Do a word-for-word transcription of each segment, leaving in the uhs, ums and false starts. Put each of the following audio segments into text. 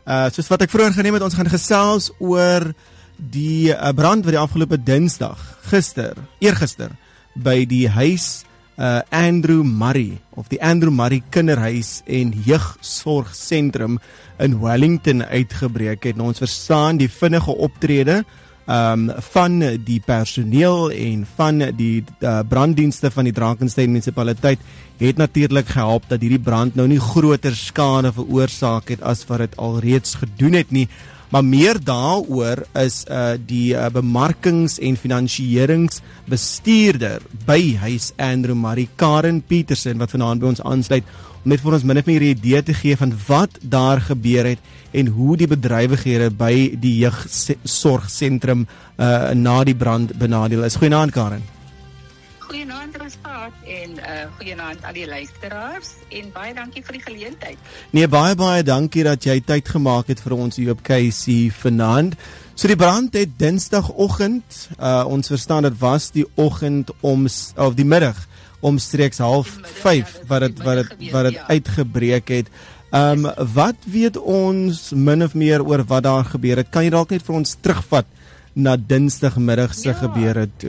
Uh, soos wat ek vroeër geneem het, ons gaan gesels oor die uh, brand wat die afgelope Dinsdag, gister, eergister, by die huis uh, Andrew Murray, of die Andrew Murray Kinderhuis en Jeugsorgsentrum in Wellington uitgebreek het. Nou, ons verstaan die vinnige optrede um, van die personeel en van die uh, branddienste van die Drakenstein munisipaliteit het natuurlik gehelp dat hierdie brand nou nie groter skade veroorsaak het as wat dit alreeds gedoen het nie. Maar meer daaroor is uh, die uh, bemarkings- en finansieringsbestuurder by huis Andrew Murray, Karen Petersen, wat vanaand by ons aansluit, om net vir ons min of meer 'n idee te gee van wat daar gebeur het en hoe die bedrywighede by die jeugsorgsentrum uh, na die brand benadeel is. Goeienaand, Karen. Goeienaand Raspaat en uh, goeienaand al die luisteraars en baie dankie vir die geleentheid. Nee, baie baie dankie dat jy tyd gemaak het vir ons hier op K C vanaand. So die brand het Dinsdagoggend, uh, ons verstaan dit was die oggend om of die middag omstreeks half vyf wat dit wat dit wat dit uitgebreek het. Ehm um, wat weet ons min of meer oor wat daar gebeur het? Kan jy dalk net vir ons terugvat na Dinsdagmiddag se ja. gebeure toe?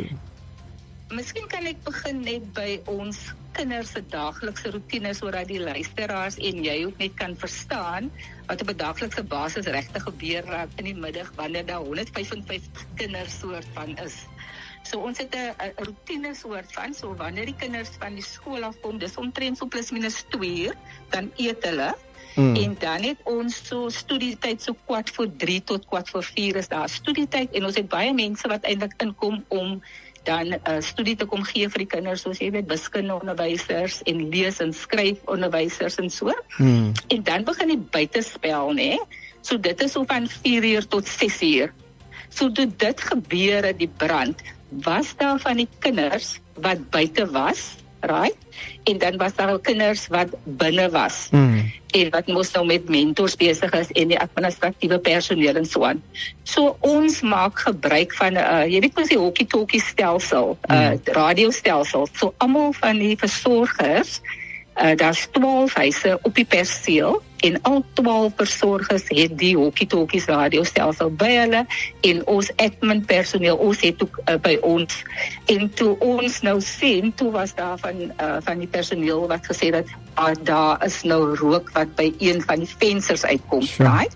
Miskien kan ek begin net by ons kinders se daaglikse roetine sodat die luisteraars en jy ook net kan verstaan wat op 'n daaglikse basis regtig gebeur raak in die middag wanneer daar honderd vyf en vyftig kinders soort van is. So ons het 'n roetine soort van, so wanneer die kinders van die skool afkom, dis omtrent so plus minus twee uur, dan eet hulle. Mm. En dan het ons so studietyd so kwart voor drie tot kwart voor vier is daar studietyd en ons het baie mense wat eintlik inkom om dan uh, studie te kom gee vir die kinders, soos jy weet, wiskundeonderwysers en lees- en skryfonderwysers en so. Hmm. En dan begin die buitespel, né? So dit is so van vier uur tot ses uur. So toe dit gebeur het, die brand, was daar van die kinders wat buite was, right? En dan was daar ook kinders wat binne was. Hmm. En wat moes nou met mentors besig is en die administratiewe personeel en so aan. So ons maak gebruik van, uh, jy weet mos die hokie-tokie stelsel, uh, radiostelsel. So almal van die versorgers, uh, daar's twaalf huise op die perseel en al twaalf versorgers het die hokie-tokies radiostelsel by hulle en ons admin personeel, ons het ook uh, by ons. En toe ons nou sien, toe was daar van, uh, van die personeel wat gesê dat uh, daar is nou rook wat by een van die vensters uitkom, sure. Right?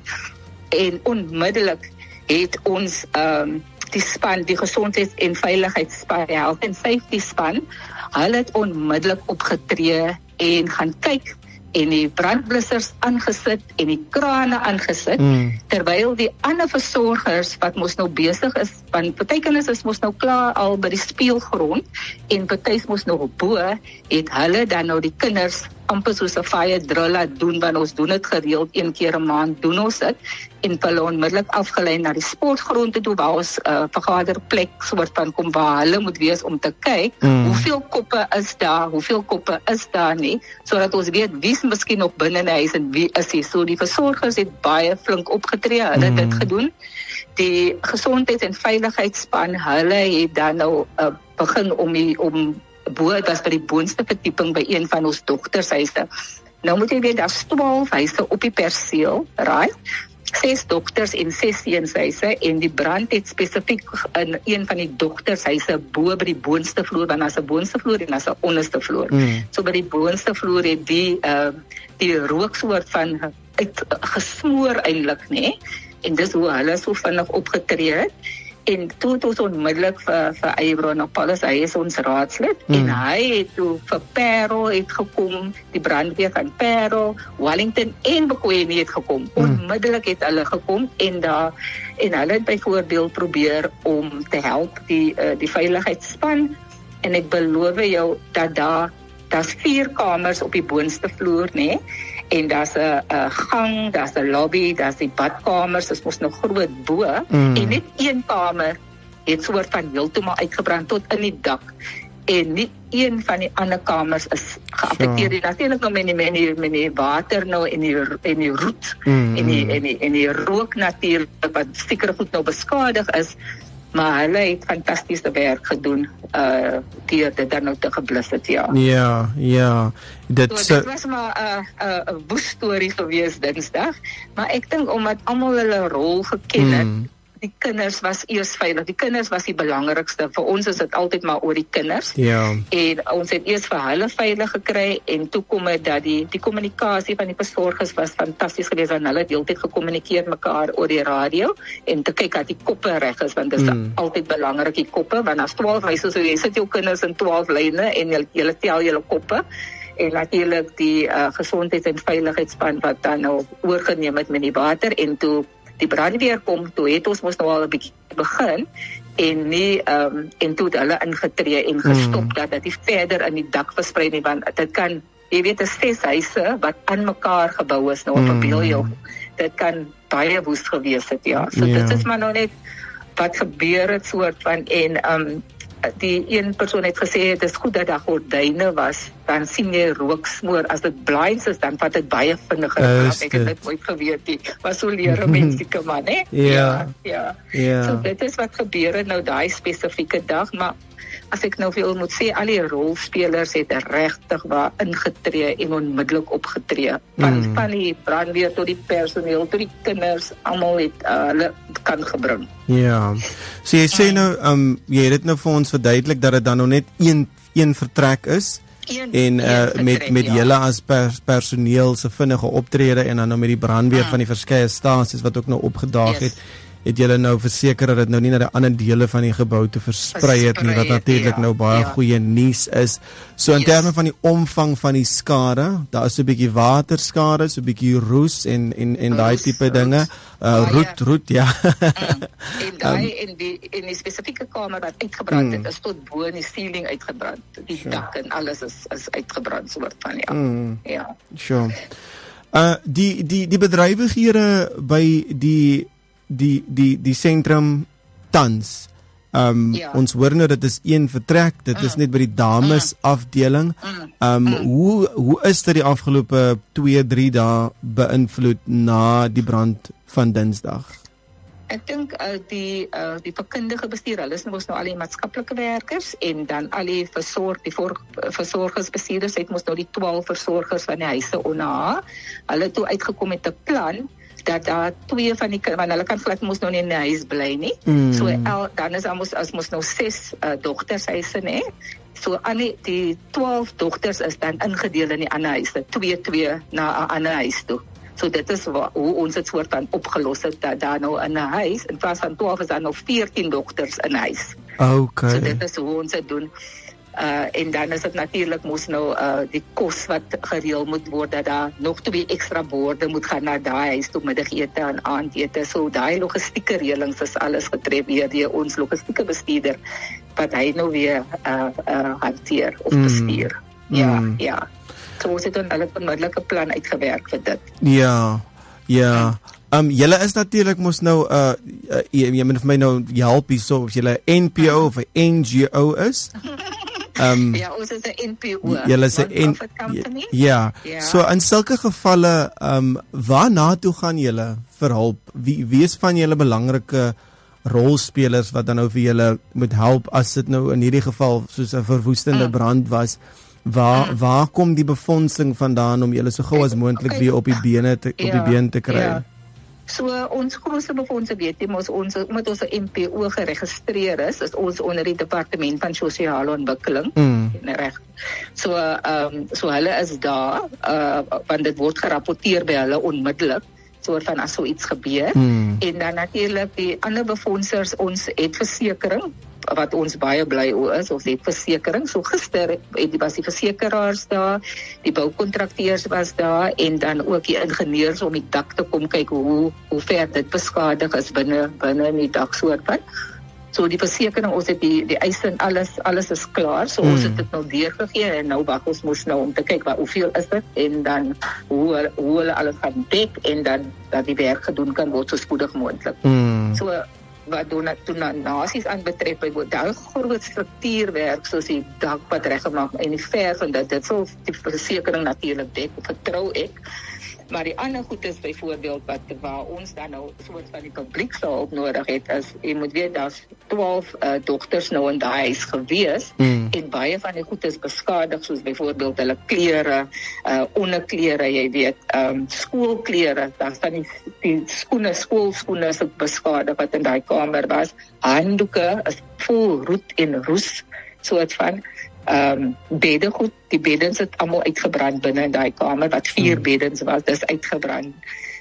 En onmiddellik het ons um, die span, die gezondheids- en veiligheidsspan, die health and safety span, hulle het onmiddellik opgetree en gaan kyk en die brandblussers aangesit en die krane aangesit, mm. terwyl die ander versorgers wat mos nou besig is, want party kinders is mos nou klaar al by die speelgrond en party mos nou bo, het hulle dan nou die kinders amper soos 'n fire drill laat doen, want ons doen dit gereeld een keer 'n maand doen ons dit en hulle onmiddellik afgelei na die sportgrond toe waar ons 'n uh, vergaderplek soort van kom waar hulle moet wees om te kyk mm. hoeveel koppe is daar, hoeveel koppe is daar nie, sodat ons weet wie is miskien nog binne in die huis en wie is nie. So die versorgers het baie flink opgetree, hulle het mm. dit gedoen. Die gezondheids- en veiligheidsspan, hulle het dan nou uh, begin om die om bo, dit was by die boonste verdieping by een van ons dogtershuise. Nou moet jy weet, daar's twaalf huise op die perseel, right? Ses dokters en ses seenshuise en die brand het spesifiek in een van die dogtershuise bo by die boonste vloer, want daar's 'n boonste vloer en daar's 'n onderste vloer. Mm. So by die boonste vloer het die uh, die rooksoort van uit gesmoor eintlik, nê? En dis hoe hulle so vinnig opgetree het. En toe het ons onmiddellik vir, vir Eybron op Paulus, hy is ons raadslid, mm. en hy het toe vir Parel het gekom, die brandweer van Parel, Wellington en Bekwene het gekom. Mm. Onmiddellik het hulle gekom en daar en hulle het byvoorbeeld probeer om te help die uh, die veiligheidsspan en ek beloof jou dat daar daar's vier kamers op die boonste vloer, nê? En daar's 'n gang, daar's 'n lobby, daar's die badkamers, dit mos nog groot bo, mm. en net een kamer het soort van heeltemal uitgebrand tot in die dak. En nie een van die ander kamers is geaffekteer. Sure. Natuurlik nou met die, met die, met die water nou en die en die roet mm. en die en die en die rook natuurlik wat seker goed nou beskadig is. maar hulle het fantastiese werk gedoen uh deur dit dan nou te geblus het, ja. Ja, ja. Dit so, dit was maar 'n uh, 'n uh, woes storie gewees Dinsdag, maar ek dink omdat almal hulle rol geken het, mm. die kinders was eers veilig. Die kinders was die belangrikste. Vir ons is dit altyd maar oor die kinders. Ja. En ons het eers vir hulle veilig gekry en toe kom dit dat die die kommunikasie van die versorgers was fantasties geweest, want hulle het heeltyd gekommunikeer mekaar oor die radio en te kyk dat die koppe reg is, want dit is mm. altyd belangrik die koppe, want as twaalf huise so jy sit jou kinders in twaalf lyne en jy jy tel julle koppe. En natuurlik die uh, gesondheids- en veiligheidsspan wat dan nou oorgeneem het met die water en toe die brandweer kom, toe het ons mos nou al 'n bietjie begin en nie um, en toe het hulle ingetree en gestop mm. dat dit nie verder in die dak versprei nie, want dit kan, jy weet, is ses huise wat aan mekaar gebou is nou op 'n beeld, dit kan baie woes gewees het, ja. So yeah. dit is maar nou net wat gebeur het soort van en um, die een persoon het gesê dit is goed dat daar gordyne was, dan sien jy rook smoor, as dit blinds is dan vat dit baie vinniger, uh, ek het dit ooit geweet nie, maar so leer 'n menslike man, hè? Ja, ja, ja. So dit is wat gebeur het nou daai spesifieke dag, maar as ek nou veel moet sê, al die rolspelers het regtig waar ingetree en onmiddellik opgetree, van, mm. van die brandweer tot die personeel, tot die kinders, almal het uh, hulle kan gebring. Ja, so jy sê nou, um, jy het dit nou vir ons verduidelik dat dit dan nou net een, een vertrek is, Een, en uh, vertrek, met, met ja. julle as pers, personeel se vinnige optrede en dan nou met die brandweer mm. van die verskeie stasies wat ook nou opgedaag yes. het, het julle nou verseker dat dit nou nie na die ander dele van die gebou te versprei het nie, wat natuurlik ja, nou baie ja. goeie nuus is. So in yes. terme van die omvang van die skade, daar is so 'n bietjie waterskade, so 'n bietjie roes en en en daai tipe roes. dinge. Uh, roet, roet, ja. mm. En daai um, en die en die spesifieke kamer wat uitgebrand mm. het, is tot bo in die ceiling uitgebrand. Die sure. dak en alles is is uitgebrand soort van ja. Mm. Ja. Sure. Uh die die die bedrywighede by die die die die sentrum tans. Um ja. Ons hoor nou dit is een vertrek, dit mm. is net by die dames mm. afdeling. Um mm. hoe hoe is dit die afgelope twee drie dae beïnvloed na die brand van Dinsdag? Ek dink uh, die uh, die verkundige bestuur, hulle is nou mos nou al die maatskaplike werkers en dan al die versorg die voor, versorgersbestuurders het mos nou die twaalf versorgers van die huise onder. Hulle het toe uitgekom met 'n plan dat daar twee van die want hulle kan glad mos nou nie in die huis bly nie. Mm. So el, dan is daar mos as mos nou ses uh, dogtershuise nê. So aan die, die twaalf dogters is dan ingedeel in die ander huise, twee twee na 'n ander huis toe. So dit is wa, hoe ons het soort van opgelos het, dat daar nou in 'n huis, in plaas van twaalf is daar nou veertien dogters in huis. Okay. So dit is hoe ons dit doen. Uh, en dan is dit natuurlik moes nou uh, die kos wat gereël moet word, dat daar nog twee extra borde moet gaan na daai huis toe, middagete en aandete. So daai logistieke reëlings is alles getref deur ons logistieke bestuurder wat hy nou weer uh, uh, hanteer of mm. bestuur. Ja, mm. ja. So ons het dan hulle onmiddellike plan uitgewerk vir dit. Ja. Ja. Um julle is natuurlik mos nou uh, uh jy, jy moet vir my nou help hierso of julle 'n N P O of 'n N G O is. Um, ja, ons is 'n N P O. Julle is 'n N Ja. ja. So in sulke gevalle, um waarna toe gaan julle vir hulp? Wie wie is van julle belangrike rolspelers wat dan nou vir julle moet help as dit nou in hierdie geval soos 'n verwoestende mm. brand was? Waar mm. waar kom die befondsing vandaan om julle so gou as moontlik okay. weer op die bene te ja, op die been te kry? Ja. So uh, ons grootste befondsing weet jy mos ons omdat ons 'n N P O geregistreer is, is ons onder die departement van sosiale ontwikkeling. Mm. Reg. So ehm um, so hulle is daar uh want dit word gerapporteer by hulle onmiddellik soort van as so iets gebeur. Mm. En dan natuurlik die ander befondsers, ons het versekering wat ons baie bly oor is, ons het versekering. So gister het die was die versekeraars daar, die boukontrakteurs was daar en dan ook die ingenieurs om die dak te kom kyk hoe hoe ver dit beskadig is binne binne in die daksoort van. So die versekering, ons het die die eise en alles alles is klaar. So mm. ons het dit nou deurgegee en nou wag ons mos nou om te kyk wat hoeveel is dit en dan hoe hoe hulle alles gaan dek en dan dat die werk gedoen kan word so spoedig moontlik. Mm. So wat doen donasies aanbetref, byvoorbeeld daai groot struktuurwerk soos die dak wat reggemaak en die verf en dit dit sal die versekering natuurlik dek, vertrou ek. Maar die ander goed is byvoorbeeld wat waar ons dan nou soort van die publiek sal ook nodig het is, jy moet weet daar's twaalf uh, dogters nou in daai huis gewees mm. en baie van die goed is beskadig soos byvoorbeeld hulle klere, uh, onderklere, jy weet, um, skoolklere, daar's dan die, die skoene, skoolskoene is ook beskadig wat in daai kamer was. Handdoeke is vol roet en roes, soort van Um, beddengoed, die beddens het allemaal uitgebrand binne in die kamer, wat vier hmm. beddens was, dis uitgebrand.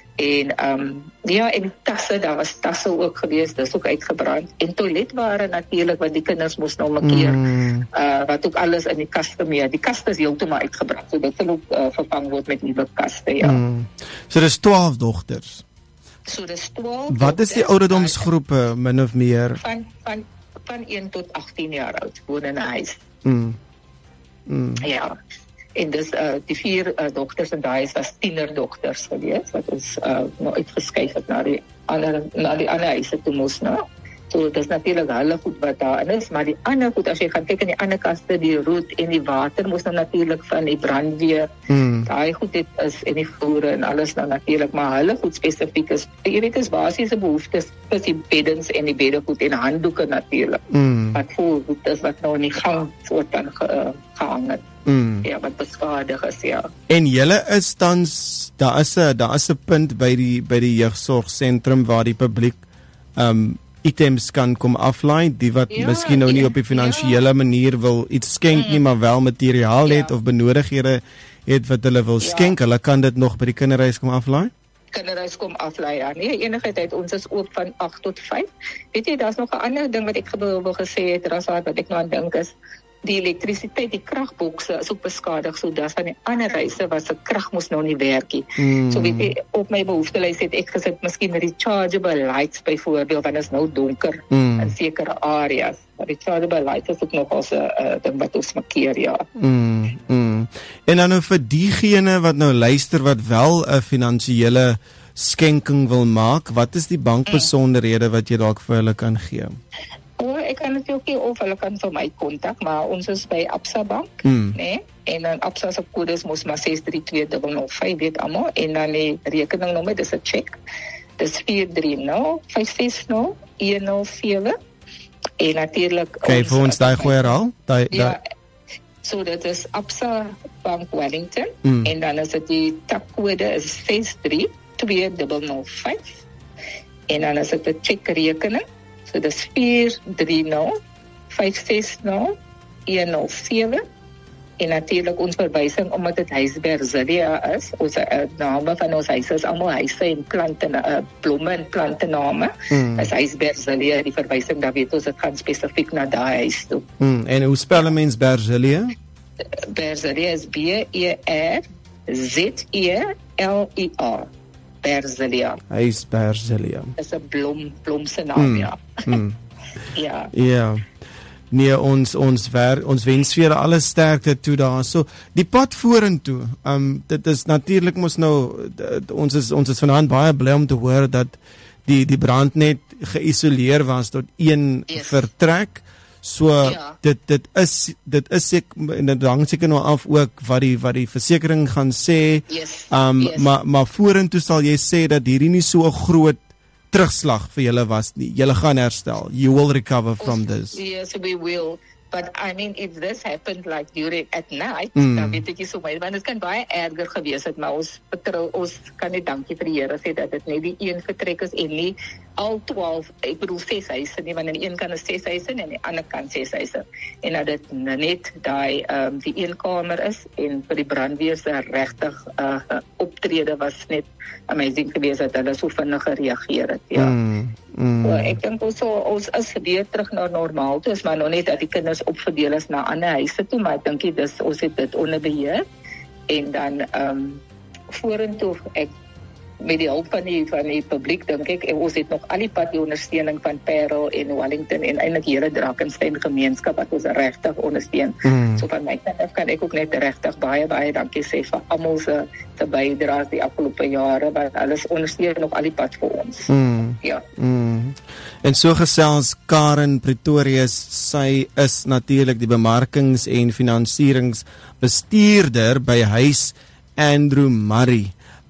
En um, ja, en tasse, daar was tasse ook geweest, dis ook uitgebrand. En toiletware natuurlijk, wat die kinders moest nou een keer, hmm. uh, wat ook alles in die kaste mee, die kaste is heeltemal uitgebrand, so dit sal ook uh, vervang word met nieuwe kaste, ja. Hmm. So dis twaalf dogters? So dis twaalf Wat is die ouderdomsgroepe, min of meer? Van, van, van een tot achttien jaar oud, woon in 'n huis. Mm. Mm. Ja, en dus uh, die vier uh, dokters en daar is as tienerdokters geweest, wat ons uh, nou uitgeskuif het na die ander, na die ander huise toe moes, nou. So, dit is natuurlijk hulle goed wat daarin is, maar die ander goed, as jy gaan kyk in die ander kaste, die roet en die water, moes nou natuurlijk van die brandweer, mm. daai goed het is, en die voere en alles nou natuurlijk, maar hulle goed specifiek is, jy weet is basiese behoeftes, is die beddens en die beddengoed en handdoeken natuurlijk, mm. wat vol goed is, wat nou in die gang soort van ge, gehang het. Mm. Ja, wat beskadig is, ja. En julle is tans, daar is 'n daar is 'n punt by die by die jeugsorgsentrum waar die publiek um items kan kom aflaai, die wat ja, miskien nou nie op die finansiële ja. manier wil iets skenk nie, maar wel materiaal het ja. of benodighede het wat hulle wil ja. skenk, hulle kan dit nog by die kinderhuis kom aflaai? Kinderhuis kom aflaai, ja. Nee, enige tyd, ons is oop van agt tot vyf. Weet jy, daar's nog 'n ander ding wat ek gebeur gesê het, Rasaad, wat ek nou aan dink is, die elektrisiteit, die kragbokse is ook beskadig, so dat van die ander huise waar se krag moes nou nie werk nie. Mm. So weet jy, op my behoeftelys het ek gesit, miskien rechargeable lights byvoorbeeld, want is nou donker mm. in sekere areas. Maar rechargeable lights is ook nog als 'n uh, ding wat ons markeer, ja. Mm. Mm. En dan nou vir diegene wat nou luister, wat wel 'n finansiële skenking wil maak, wat is die bankbesonderhede wat jy dalk vir hulle kan gee? Oh, ek kan het ook nie, of hulle kan vir my kontak, maar ons is by Absa Bank, mm. nee, en dan Absa se kodes mos maar ses drie twee nul nul vyf, weet almal, en dan die rekeningnommer, dis 'n check, dis vier drie nul vyf ses nul een nul sewe, en natuurlik... Kyk vir ons daai gooi herhaal, daai... Ja, so dit is Absa Bank Wellington, mm. en dan is dit die takkode is ses drie twee nul nul vyf, en dan is dit 'n check rekening, so dis vier drie nul vyf ses nul een nul sewe, en natuurlijk ons verwysing, omdat het huis Berzilia is, ons uh, name van ons huis is allemaal huise en planten, uh, blomme en plantename, mm. is huis Berzilia, die verwysing, daar weet ons, het gaan specifiek na daai huis toe. Mm. En hoe spel een mens Berzilia? Berzilia is B E R Z E L I A. Berzilia. Huis Berzilia. Dis 'n blom, blomse naam, mm. ja. Mm. ja. Ja. Nee, ons ons wer, ons wens vir julle alle sterkte toe daar. So die pad vorentoe. Um dit is natuurlik mos nou dit, ons is ons is vanaand baie bly om te hoor dat die die brand net geïsoleer was tot een yes. vertrek. So ja. dit dit is dit is ek en dit hang seker nou af ook wat die wat die versekering gaan sê. Yes. Um yes. maar maar vorentoe sal jy sê dat hierdie nie so 'n groot terugslag vir julle was nie. Julle gaan herstel. You will recover from this. Yes, we will. But I mean, if this happened like during at night, Mm. dan weet ek nie so baie, want dit kan baie erger gewees het, maar ons betrou, ons kan net dankie vir die Here sê dat dit net die een vertrek is en nie al twaalf, ek bedoel ses huise nie, want aan die een kant is ses huise en aan die ander kant ses huise. En dat dit net daai um, die een kamer is en vir die brandweer se regtig uh, optrede was net amazing geweest dat hulle so vinnig gereageer het. Ja. Mm. Mm. So, ek dink ons, ons is weer terug na normaal toe, is maar nog net dat die kinders opverdeel is na ander huise toe, maar ek dink dis ons het dit onder beheer en dan um, vorentoe ek met die hulp van die van die publiek dink ek en ons het nog al die pad die ondersteuning van Parel en Wellington en eintlik hele Drakensberg gemeenskap wat ons regtig ondersteun. Mm. So van my kant kan ek ook net regtig baie baie dankie sê vir almal se se bydraes die afgelope jare wat alles ondersteun nog al die pad vir ons. Mm. Ja. Mm. En so gesels Karen Pretorius, sy is natuurlik die bemarkings- en finanseringsbestuurder by Huis Andrew Murray.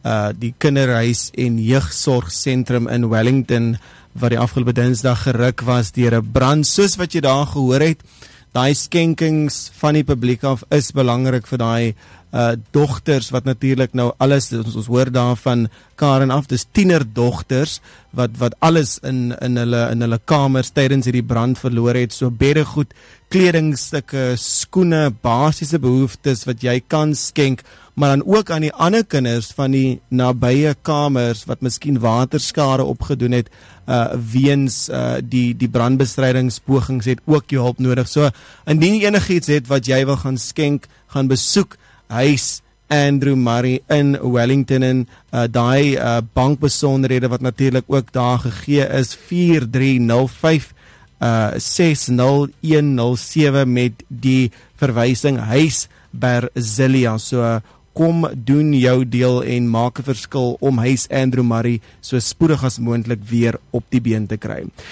uh, die kinderhuis en jeugsorgsentrum in Wellington wat die afgelope Dinsdag geruk was deur 'n brand. Soos wat jy daar gehoor het, daai skenkings van die publiek af is belangrik vir daai uh, dogters wat natuurlik nou alles, ons, ons hoor daarvan Karen af, dis tiener dogters wat wat alles in in hulle in hulle kamers tydens hierdie brand verloor het, so beddegoed, kledingstukke, skoene, basiese behoeftes wat jy kan skenk, maar dan ook aan die ander kinders van die nabye kamers wat miskien waterskade opgedoen het uh, weens uh, die die brandbestrydingspogings het ook jou hulp nodig. So indien jy enigiets het wat jy wil gaan skenk, gaan besoek Huis Andrew Murray in Wellington en uh, daai uh, bankbesonderhede wat natuurlik ook daar gegee is, vier drie nul vyf ses nul een nul sewe met die verwysing Huis Berzilia. So uh, kom doen jou deel en maak 'n verskil om Huis Andrew Murray so spoedig as moontlik weer op die been te kry.